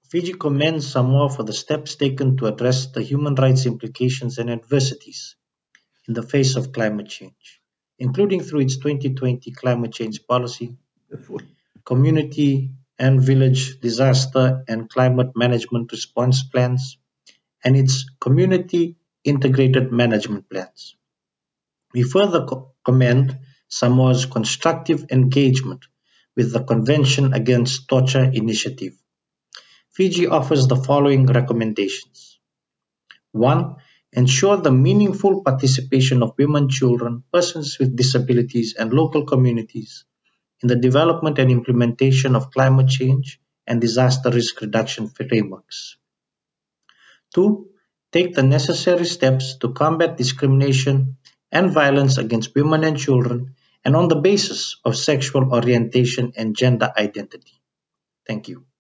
Fiji commends Samoa for the steps taken to address the human rights implications and adversities in the face of climate change, including through its 2020 climate change policy, community and village disaster and climate management response plans, and its community integrated management plans. We further commend Samoa's constructive engagement with the Convention Against Torture Initiative. Fiji offers the following recommendations: 1. Ensure the meaningful participation of women, children, persons with disabilities, and local communities in the development and implementation of climate change and disaster risk reduction frameworks. 2. Take the necessary steps to combat discrimination and violence against women and children and on the basis of sexual orientation and gender identity. Thank you.